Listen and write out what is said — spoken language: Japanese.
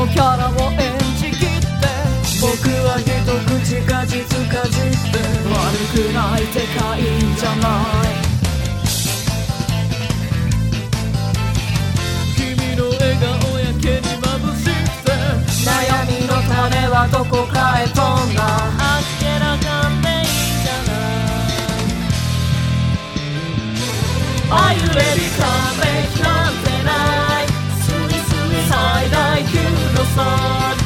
キャラを演じきって、僕は一口果実かじって、悪くない世界じゃない。君の笑顔やけに眩しくて、悩みの種はどこかへ飛んだ。あっけらかんでいいじゃない。Are you ready? 完璧なんてない。スイスイ最大級の空